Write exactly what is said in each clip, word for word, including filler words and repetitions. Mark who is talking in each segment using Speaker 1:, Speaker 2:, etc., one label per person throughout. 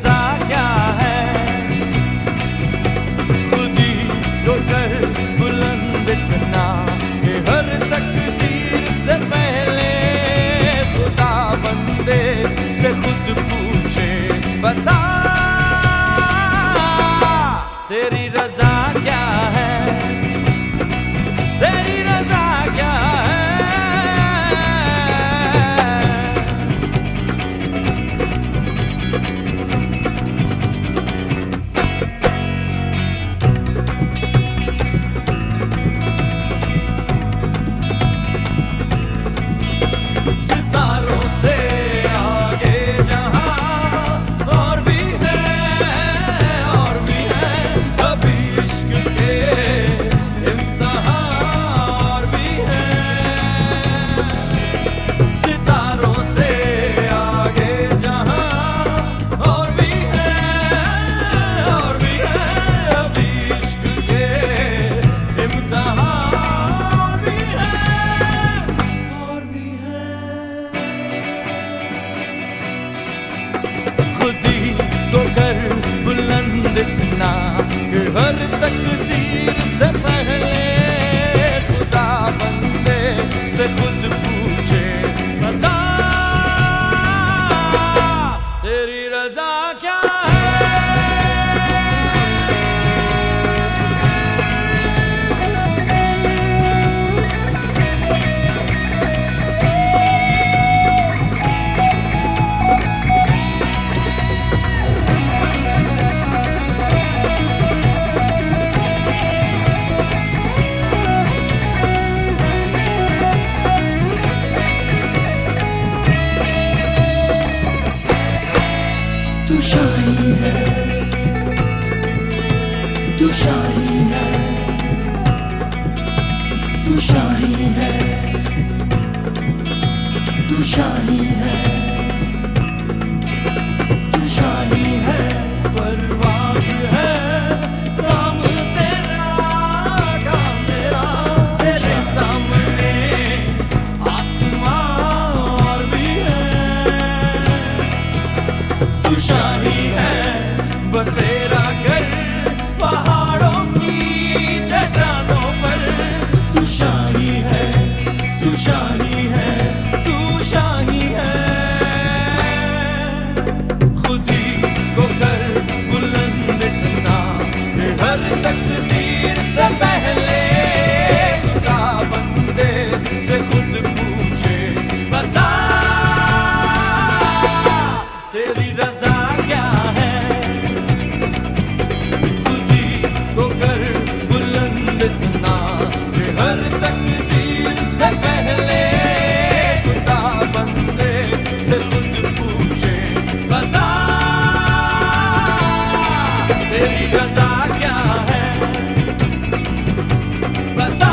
Speaker 1: रजा क्या है, खुद ही तो कर बुलंद इतना कि हर तकदीर से पहले खुदा बंदे से खुद पूछे, बता तेरी रजा क्या है, तेरी रजा क्या है। सितारों से आगे जहां और भी है और भी है, कभी इश्क के इम्तिहान और भी है। सितारों से आगे जहां और भी है और भी है, कभी इश्क के इम्तिहान और भी है और भी है। खुद ही तो कर बुलंद इतना कि हर तकदीर से पहले खुदा बंदे से खुद पूछे, बता तेरी रजा क्या है।
Speaker 2: तू शाही है, तू शाही है, तू शाही है, तू शाही है, तू शाही है।
Speaker 1: परवाज़ है काम तेरा, काम तेरा, तेरे सामने आसमां और भी है। तू शाही है बसेरा कर पहाड़ों की चट्टानों पर, तू शाही है, तू शाही है, तू शाही है। खुद ही को कर बुलंद इतना कि हर तकदीर से पहले खुदा बंदे से खुद पूछे, बता तेरी रजा क्या है। खुद ही को कर बुलंद इतना कि हर तकदीर से पहले खुदा बंदे से खुद पूछे, बता तेरी रजा क्या है, बता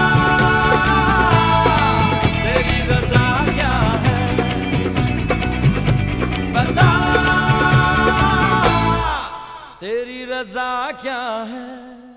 Speaker 1: तेरी रजा क्या है, बता तेरी रजा क्या है।